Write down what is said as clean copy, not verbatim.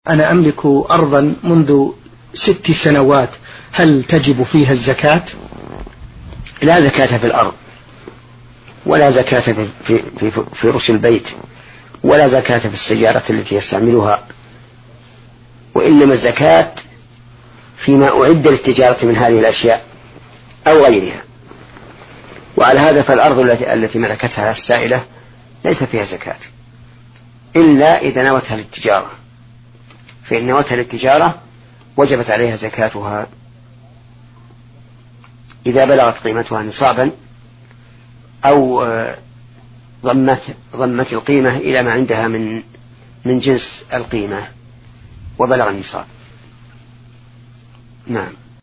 أنا أملك أرضا منذ 6 سنوات، هل تجب فيها الزكاة؟ لا زكاة في الأرض، ولا زكاة في فرش البيت، ولا زكاة في السيارة التي يستعملها، وإنما الزكاة فيما أعد للتجارة من هذه الأشياء أو غيرها. وعلى هذا فالأرض التي ملكتها السائلة ليس فيها زكاة إلا إذا نوتها للتجارة، فإن نوتها للتجارة وجبت عليها زكاتها إذا بلغت قيمتها نصابا أو ضمت القيمة إلى ما عندها من جنس القيمة وبلغ النصاب. نعم.